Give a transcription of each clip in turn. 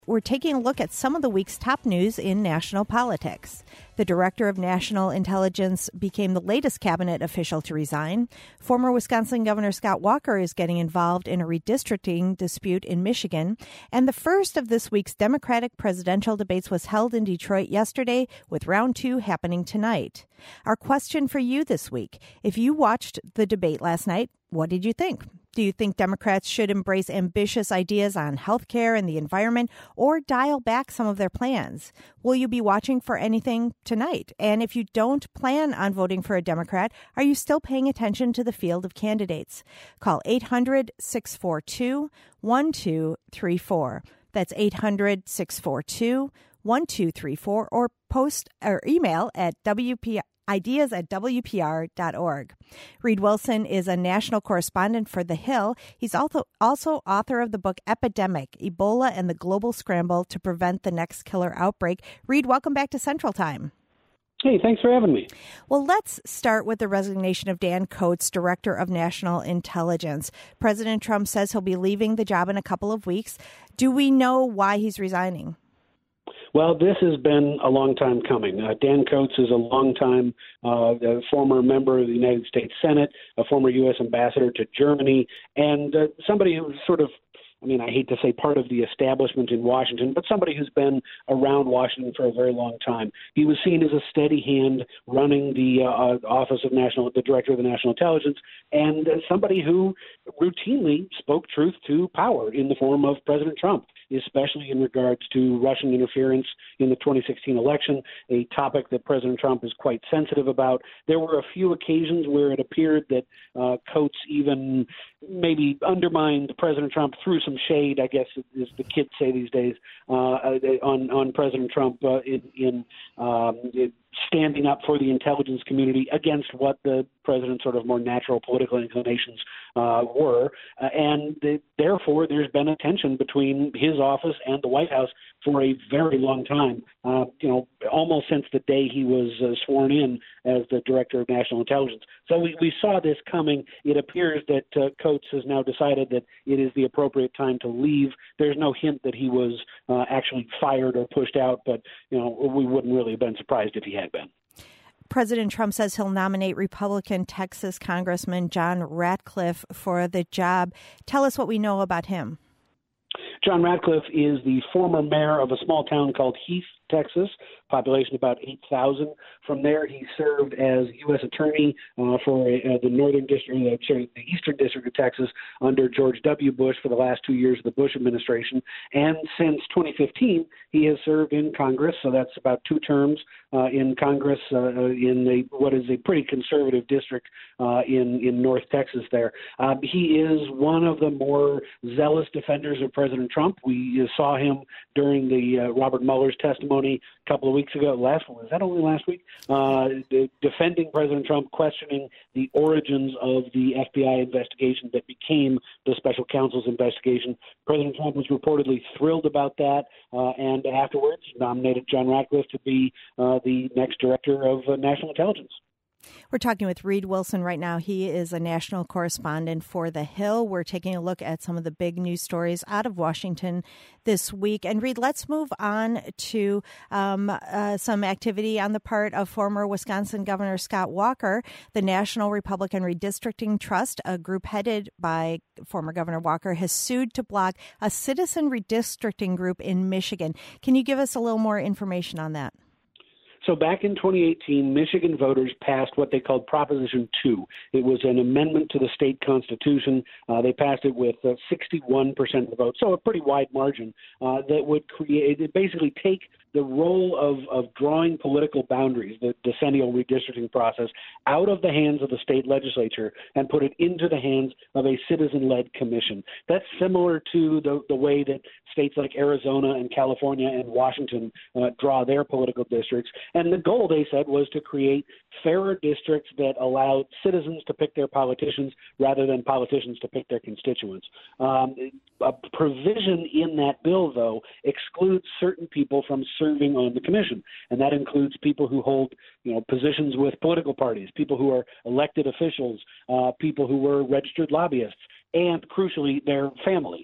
We're taking a look at some of the week's top news in national politics. The Director of National Intelligence became the latest cabinet official to resign. Former Wisconsin Governor Scott Walker is getting involved in a redistricting dispute in Michigan. And the first of this week's Democratic presidential debates was held in Detroit yesterday, with round 2 happening tonight. Our question for you this week: if you watched the debate last night, what did you think? Do you think Democrats should embrace ambitious ideas on health care and the environment, or dial back some of their plans? Will you be watching for anything tonight? And if you don't plan on voting for a Democrat, are you still paying attention to the field of candidates? Call 800-642-1234. That's 800-642-1234, or post or email at ideas@wpr.org. Reed Wilson is a national correspondent for The Hill. He's also author of the book Epidemic: Ebola and the Global Scramble to Prevent the Next Killer Outbreak. Reed, welcome back to Central Time. Hey, thanks for having me. Well, let's start with the resignation of Dan Coats, Director of National Intelligence. President Trump says he'll be leaving the job in a couple of weeks. Do we know why he's resigning? Well, this has been a long time coming. Dan Coats is a longtime former member of the United States Senate, a former U.S. ambassador to Germany, and somebody who's sort of, I hate to say part of the establishment in Washington, but somebody who's been around Washington for a very long time. He was seen as a steady hand running the office of the Director of the National Intelligence, and somebody who routinely spoke truth to power in the form of President Trump, especially in regards to Russian interference in the 2016 election, a topic that President Trump is quite sensitive about. There were a few occasions where it appeared that Coats even maybe undermined President Trump, threw some shade, I guess, as the kids say these days, on President Trump in standing up for the intelligence community against what the president's sort of more natural political inclinations were. Therefore, there's been a tension between his office and the White House for a very long time, almost since the day he was sworn in as the Director of National Intelligence. So we saw this coming. It appears that Coats has now decided that it is the appropriate time to leave. There's no hint that he was actually fired or pushed out, but we wouldn't really have been surprised if he had been. President Trump says he'll nominate Republican Texas Congressman John Ratcliffe for the job. Tell us what we know about him. John Ratcliffe is the former mayor of a small town called Heath, Texas, population about 8,000. From there, he served as U.S. Attorney for the Northern District, the Eastern District of Texas under George W. Bush for the last 2 years of the Bush administration. And since 2015, he has served in Congress, so that's about 2 terms in Congress in what is a pretty conservative district in North Texas there. He is one of the more zealous defenders of President Trump. We saw him during the Robert Mueller's testimony a couple of weeks ago. Was that only last week? Defending President Trump, questioning the origins of the FBI investigation that became the special counsel's investigation. President Trump was reportedly thrilled about that, and afterwards nominated John Ratcliffe to be the next Director of National Intelligence. We're talking with Reed Wilson right now. He is a national correspondent for The Hill. We're taking a look at some of the big news stories out of Washington this week. And Reed, let's move on to some activity on the part of former Wisconsin Governor Scott Walker. The National Republican Redistricting Trust, a group headed by former Governor Walker, has sued to block a citizen redistricting group in Michigan. Can you give us a little more information on that? So back in 2018, Michigan voters passed what they called Proposition 2. It was an amendment to the state constitution. They passed it with 61% of the vote, so a pretty wide margin that would basically take the role of drawing political boundaries, the decennial redistricting process, out of the hands of the state legislature and put it into the hands of a citizen-led commission. That's similar to the way that states like Arizona and California and Washington draw their political districts. And the goal, they said, was to create fairer districts that allowed citizens to pick their politicians rather than politicians to pick their constituents. A provision in that bill, though, excludes certain people from serving on the commission, and that includes people who hold, positions with political parties, people who are elected officials, people who were registered lobbyists. and crucially, their family.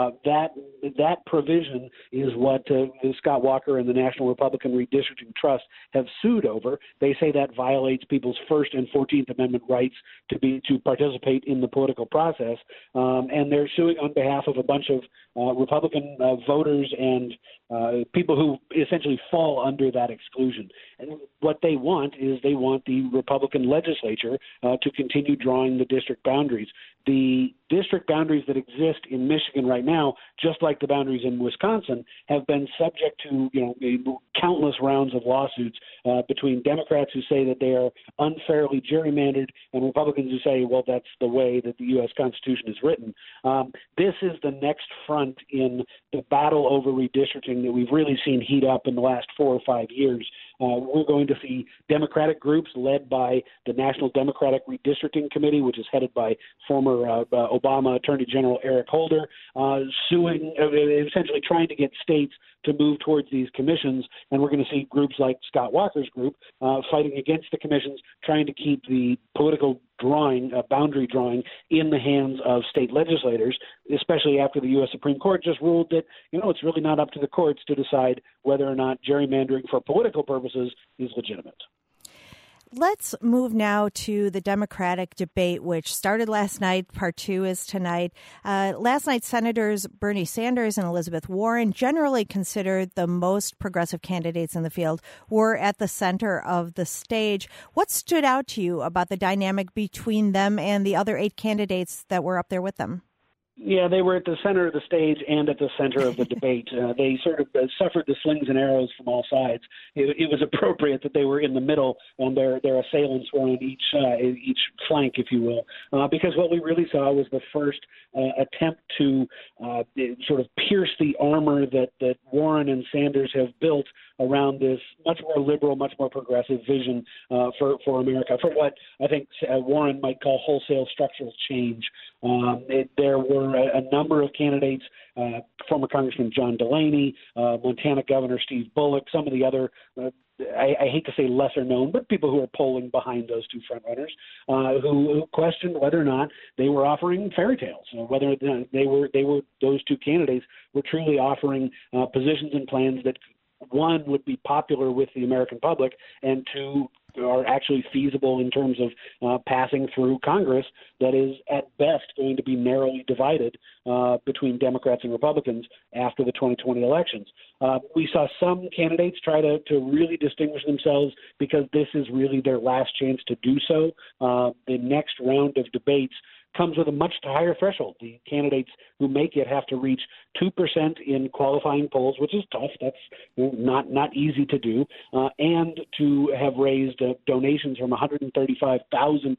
That provision is what Scott Walker and the National Republican Redistricting Trust have sued over. They say that violates people's First and 14th Amendment rights to participate in the political process, and they're suing on behalf of a bunch of Republican voters and people who essentially fall under that exclusion. And what they want is they want the Republican legislature to continue drawing the district boundaries. The district boundaries that exist in Michigan right now, just like the boundaries in Wisconsin, have been subject to countless rounds of lawsuits between Democrats who say that they are unfairly gerrymandered and Republicans who say, well, that's the way that the U.S. Constitution is written. This is the next front in the battle over redistricting that we've really seen heat up in the last 4 or 5 years. We're going to see Democratic groups led by the National Democratic Redistricting Committee, which is headed by former Obama Attorney General Eric Holder, suing, essentially trying to get states to move towards these commissions. And we're going to see groups like Scott Walker's group fighting against the commissions, trying to keep the political boundary drawing in the hands of state legislators, especially after the U.S. Supreme Court just ruled that, it's really not up to the courts to decide whether or not gerrymandering for political purposes is legitimate. Let's move now to the Democratic debate, which started last night. Part 2 is tonight. Last night, Senators Bernie Sanders and Elizabeth Warren, generally considered the most progressive candidates in the field, were at the center of the stage. What stood out to you about the dynamic between them and the other 8 candidates that were up there with them? Yeah, they were at the center of the stage and at the center of the debate. They sort of suffered the slings and arrows from all sides. It was appropriate that they were in the middle and their assailants were on each flank, if you will, because what we really saw was the first attempt to sort of pierce the armor that Warren and Sanders have built around this much more liberal, much more progressive vision for America, for what I think Warren might call wholesale structural change. There were a number of candidates, former Congressman John Delaney, Montana Governor Steve Bullock, some of the other I hate to say lesser known, but people who are polling behind those two frontrunners, who questioned whether or not they were offering fairy tales, whether they were those two candidates were truly offering positions and plans that, one, would be popular with the American public, and two, are actually feasible in terms of passing through Congress that is at best going to be narrowly divided between Democrats and Republicans after the 2020 elections. We saw some candidates try to really distinguish themselves because this is really their last chance to do so. The next round of debates comes with a much higher threshold. The candidates who make it have to reach 2% in qualifying polls, which is tough. That's not easy to do, and to have raised donations from 130,000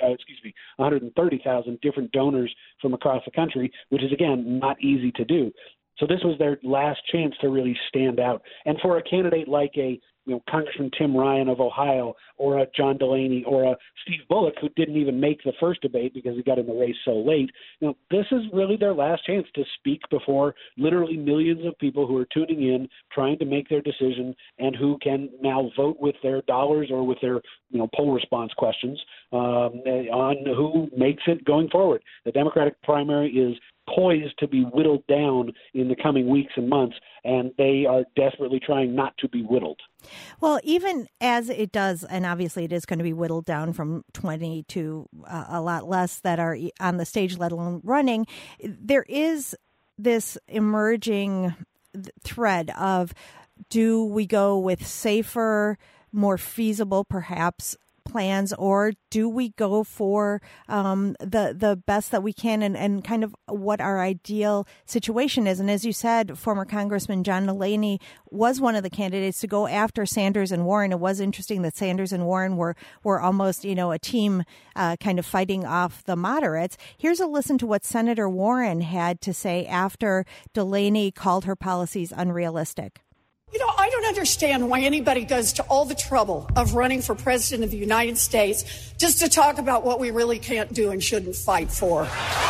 different donors from across the country, which is, again, not easy to do. So this was their last chance to really stand out. And for a candidate like Congressman Tim Ryan of Ohio, or a John Delaney, or a Steve Bullock, who didn't even make the first debate because he got in the race so late, this is really their last chance to speak before literally millions of people who are tuning in, trying to make their decision, and who can now vote with their dollars or with their poll response questions on who makes it going forward. The Democratic primary is poised to be whittled down in the coming weeks and months, and they are desperately trying not to be whittled. Well, even as it does, and obviously it is going to be whittled down from 20 to a lot less that are on the stage, let alone running, there is this emerging thread of, do we go with safer, more feasible, perhaps, plans, or do we go for the best that we can and kind of what our ideal situation is? And as you said, former Congressman John Delaney was one of the candidates to go after Sanders and Warren. It was interesting that Sanders and Warren were almost, a team kind of fighting off the moderates. Here's a listen to what Senator Warren had to say after Delaney called her policies unrealistic. I don't understand why anybody goes to all the trouble of running for president of the United States just to talk about what we really can't do and shouldn't fight for.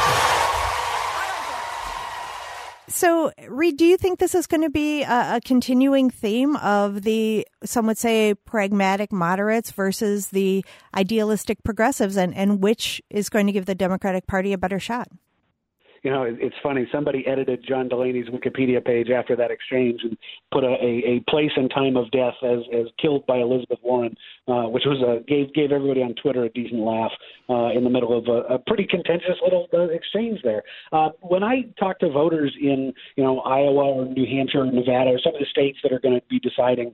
So, Reed, do you think this is going to be a continuing theme of the, some would say, pragmatic moderates versus the idealistic progressives, and which is going to give the Democratic Party a better shot? It's funny. Somebody edited John Delaney's Wikipedia page after that exchange and put a place and time of death as killed by Elizabeth Warren, which was gave everybody on Twitter a decent laugh in the middle of a pretty contentious little exchange there. When I talk to voters in Iowa or New Hampshire or Nevada or some of the states that are going to be deciding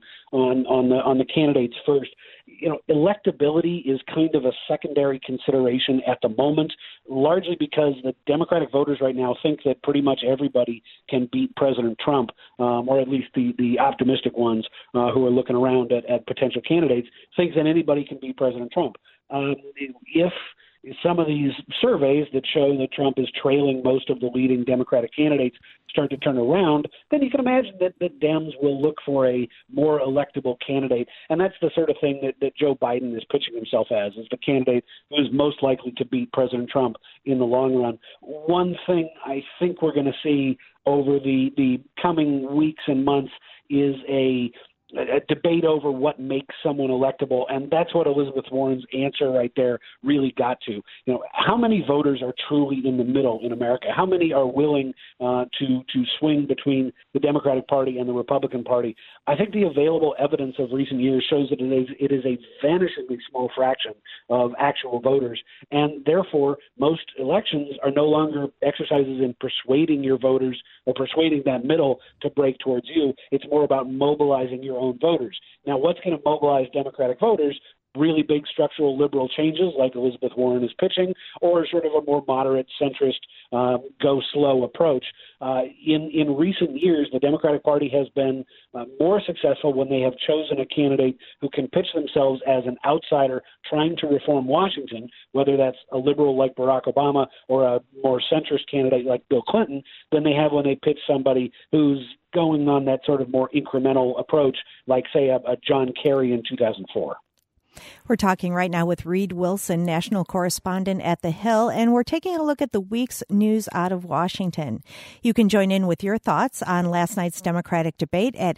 on the candidates first, electability is kind of a secondary consideration at the moment, largely because the Democratic voters right now think that pretty much everybody can beat President Trump, or at least the optimistic ones who are looking around at potential candidates think that anybody can beat President Trump. If some of these surveys that show that Trump is trailing most of the leading Democratic candidates start to turn around, then you can imagine that Dems will look for a more electable candidate. And that's the sort of thing that Joe Biden is pitching himself as the candidate who is most likely to beat President Trump in the long run. One thing I think we're going to see over the coming weeks and months is a debate over what makes someone electable, and that's what Elizabeth Warren's answer right there really got to. How many voters are truly in the middle in America? How many are willing to swing between the Democratic Party and the Republican Party? I think the available evidence of recent years shows that it is a vanishingly small fraction of actual voters, and therefore most elections are no longer exercises in persuading your voters or persuading that middle to break towards you. It's more about mobilizing your own voters. Now, what's going to mobilize Democratic voters? Really big structural liberal changes like Elizabeth Warren is pitching, or sort of a more moderate centrist go slow approach. In recent years, the Democratic Party has been more successful when they have chosen a candidate who can pitch themselves as an outsider trying to reform Washington, whether that's a liberal like Barack Obama or a more centrist candidate like Bill Clinton, than they have when they pitch somebody who's going on that sort of more incremental approach, like, say, a John Kerry in 2004. We're talking right now with Reed Wilson, national correspondent at The Hill, and we're taking a look at the week's news out of Washington. You can join in with your thoughts on last night's Democratic debate at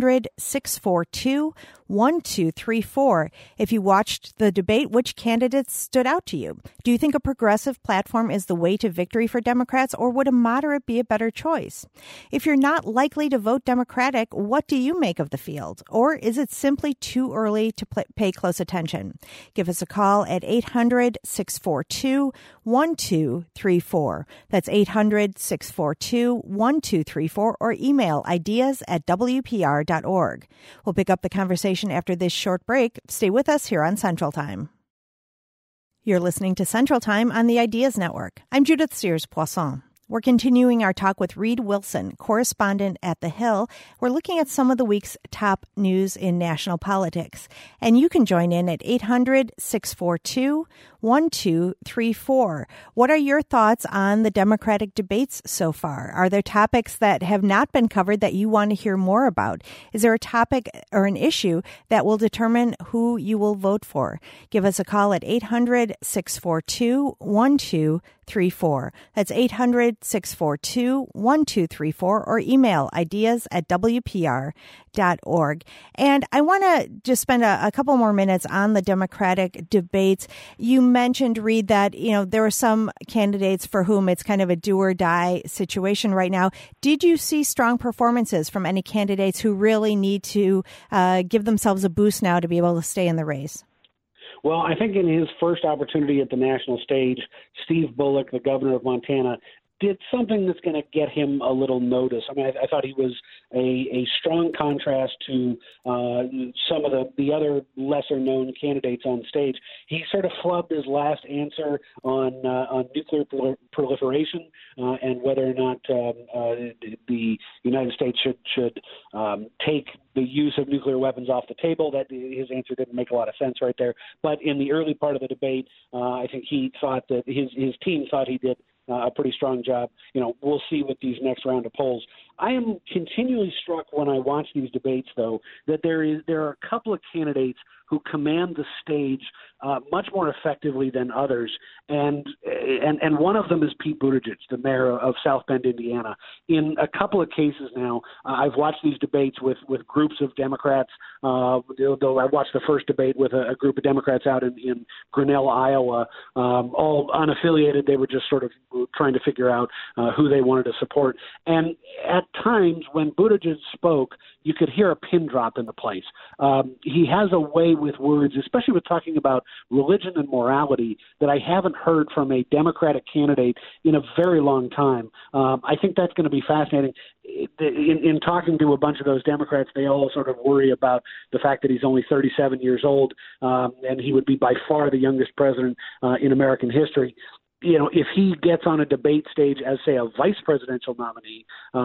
800-642-1234. If you watched the debate, which candidates stood out to you? Do you think a progressive platform is the way to victory for Democrats, or would a moderate be a better choice? If you're not likely to vote Democratic, what do you make of the field? Or is it simply too early to pay close attention? Give us a call at 800-642-1234. That's 800-642-1234, or email ideas@wpr.org. We'll pick up the conversation after this short break. Stay with us here on Central Time. You're listening to Central Time on the Ideas Network. I'm Judith Sears-Poisson. We're continuing our talk with Reed Wilson, correspondent at The Hill. We're looking at some of the week's top news in national politics. And you can join in at 800-642-1234. What are your thoughts on the Democratic debates so far? Are there topics that have not been covered that you want to hear more about? Is there a topic or an issue that will determine who you will vote for? Give us a call at 800-642-1234. That's 800-642-1234, or email ideas@wpr.org. And I want to just spend a couple more minutes on the Democratic debates. You mentioned, Reed, that, there are some candidates for whom it's kind of a do or die situation right now. Did you see strong performances from any candidates who really need to give themselves a boost now to be able to stay in the race? Well, I think in his first opportunity at the national stage, Steve Bullock, the governor of Montana, did something that's going to get him a little notice. I mean, I thought he was a strong contrast to some of the other lesser-known candidates on stage. He sort of flubbed his last answer on nuclear proliferation and whether or not the United States should take the use of nuclear weapons off the table. That his answer didn't make a lot of sense right there. But in the early part of the debate, I think he thought that his team thought he did a pretty strong job. We'll see with these next round of polls. I am continually struck when I watch these debates, though, that there are a couple of candidates who command the stage much more effectively than others, and one of them is Pete Buttigieg, the mayor of South Bend, Indiana. In a couple of cases now, I've watched these debates with groups of Democrats. I watched the first debate with a group of Democrats out in Grinnell, Iowa, all unaffiliated. They were just sort of trying to figure out who they wanted to support. And at times, when Buttigieg spoke, you could hear a pin drop in the place. He has a way with words, especially with talking about religion and morality, that I haven't heard from a Democratic candidate in a very long time. I think that's going to be fascinating. In talking to a bunch of those Democrats, they all sort of worry about the fact that he's only 37 years old, and he would be by far the youngest president in American history. You know, if he gets on a debate stage as, say, a vice presidential nominee,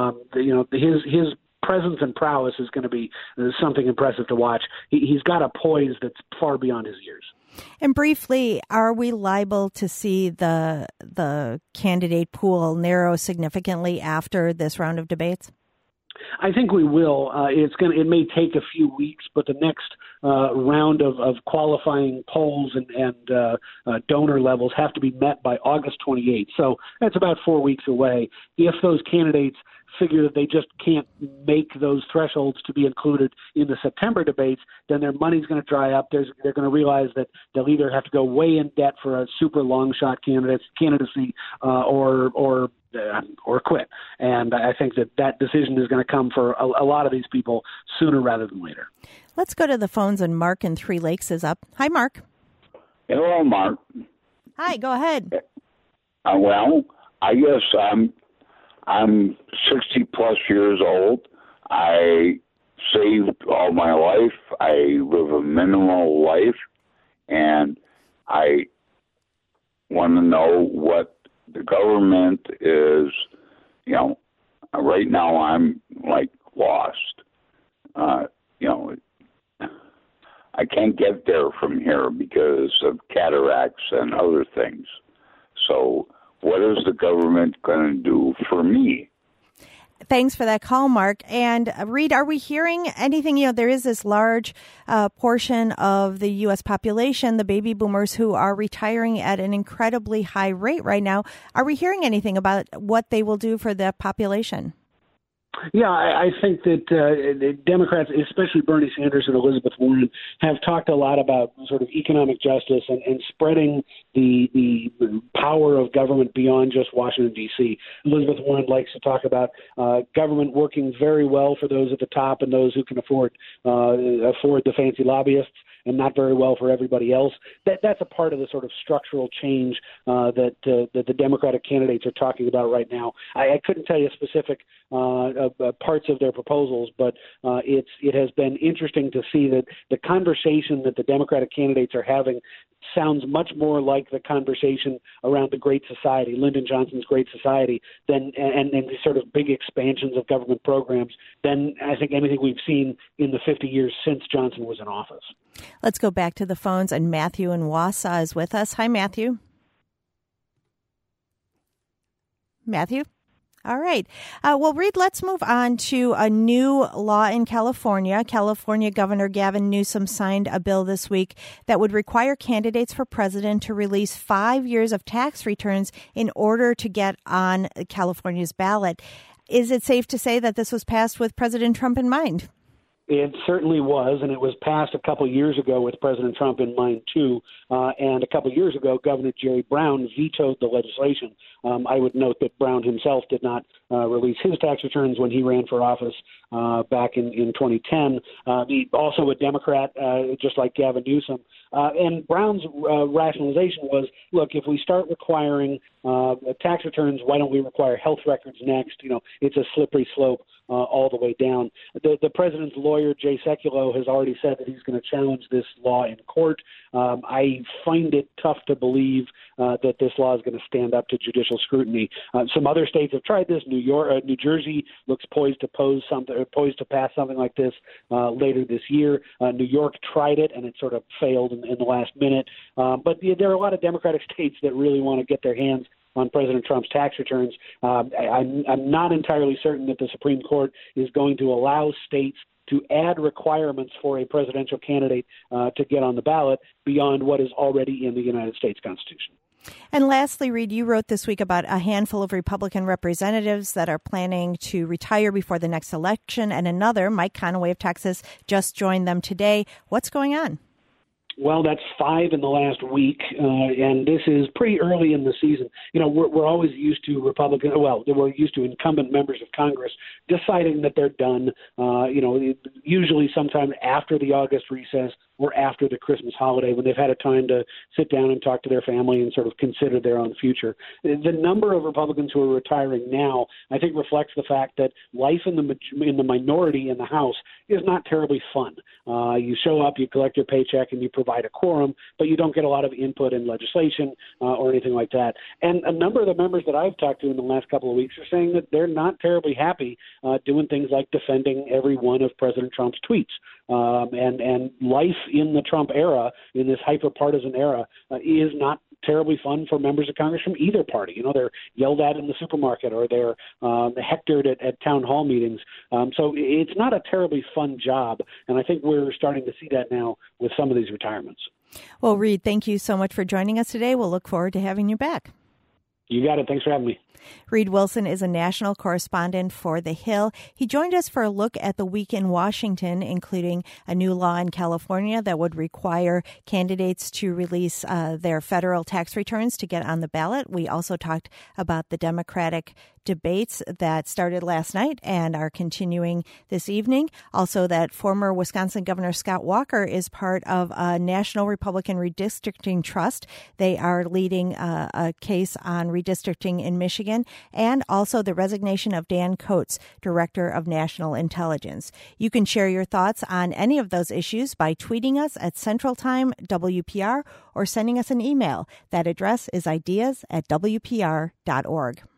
his presence and prowess is going to be something impressive to watch. He's got a poise that's far beyond his years. And briefly, are we liable to see the candidate pool narrow significantly after this round of debates? I think we will. It may take a few weeks, but the next round of qualifying polls and donor levels have to be met by August 28th. So that's about 4 weeks away. If those candidates figure that they just can't make those thresholds to be included in the September debates, then their money's going to dry up. They're going to realize that they'll either have to go way in debt for a super long shot candidacy or quit. And I think that decision is going to come for a lot of these people sooner rather than later. Let's go to the phones, and Mark in Three Lakes is up. Hi, Mark. Hello, Mark. Hi, go ahead. Well, I guess I'm 60 plus years old. I saved all my life. I live a minimal life, and I want to know what the government is. You know, right now I'm like lost. I can't get there from here because of cataracts and other things. So what is the government going to do for me? Thanks for that call, Mark. And Reed, are we hearing anything? There is this large portion of the U.S. population, the baby boomers, who are retiring at an incredibly high rate right now. Are we hearing anything about what they will do for the population? Yeah, I think that the Democrats, especially Bernie Sanders and Elizabeth Warren, have talked a lot about sort of economic justice and spreading the power of government beyond just Washington, D.C. Elizabeth Warren likes to talk about government working very well for those at the top and those who can afford the fancy lobbyists, and not very well for everybody else. That's a part of the sort of structural change that the Democratic candidates are talking about right now. I couldn't tell you specific parts of their proposals, but it has been interesting to see that the conversation that the Democratic candidates are having sounds much more like the conversation around the Great Society, Lyndon Johnson's Great Society, and the sort of big expansions of government programs than I think anything we've seen in the 50 years since Johnson was in office. Let's go back to the phones, and Matthew in Wausau is with us. Hi, Matthew. Matthew? All right. Well, Reed, let's move on to a new law in California. California Governor Gavin Newsom signed a bill this week that would require candidates for president to release 5 years of tax returns in order to get on California's ballot. Is it safe to say that this was passed with President Trump in mind? It certainly was, and it was passed a couple years ago with President Trump in mind, too. And a couple years ago, Governor Jerry Brown vetoed the legislation. I would note that Brown himself did not release his tax returns when he ran for office back in 2010. Also a Democrat, just like Gavin Newsom. And Brown's rationalization was, look, if we start requiring tax returns, why don't we require health records next? It's a slippery slope all the way down. The president's lawyer, Jay Sekulow, has already said that he's going to challenge this law in court. I find it tough to believe that this law is going to stand up to judicial scrutiny. Some other states have tried this. New Jersey looks poised to pass something like this later this year. New York tried it, and it sort of failed in the last minute. But there are a lot of Democratic states that really want to get their hands on President Trump's tax returns. I'm not entirely certain that the Supreme Court is going to allow states to add requirements for a presidential candidate to get on the ballot beyond what is already in the United States Constitution. And lastly, Reed, you wrote this week about a handful of Republican representatives that are planning to retire before the next election, and another, Mike Conaway of Texas, just joined them today. What's going on? Well, that's 5 in the last week, and this is pretty early in the season. You know, we're always used to we're used to incumbent members of Congress deciding that they're done, usually sometime after the August recess or after the Christmas holiday when they've had a time to sit down and talk to their family and sort of consider their own future. The number of Republicans who are retiring now, I think, reflects the fact that life in the minority in the House is not terribly fun. You show up, you collect your paycheck, and you provide a quorum, but you don't get a lot of input in legislation or anything like that. And a number of the members that I've talked to in the last couple of weeks are saying that they're not terribly happy doing things like defending every one of President Trump's tweets. And life in the Trump era, in this hyper-partisan era, is not terribly fun for members of Congress from either party. You know, they're yelled at in the supermarket or they're hectored at town hall meetings. So it's not a terribly fun job. And I think we're starting to see that now with some of these retirements. Well, Reed, thank you so much for joining us today. We'll look forward to having you back. You got it. Thanks for having me. Reed Wilson is a national correspondent for The Hill. He joined us for a look at the week in Washington, including a new law in California that would require candidates to release their federal tax returns to get on the ballot. We also talked about the Democratic debates that started last night and are continuing this evening. Also, that former Wisconsin Governor Scott Walker is part of a National Republican Redistricting Trust. They are leading a case on redistricting in Michigan, and also the resignation of Dan Coats, Director of National Intelligence. You can share your thoughts on any of those issues by tweeting us at Central Time WPR or sending us an email. That address is ideas@wpr.org.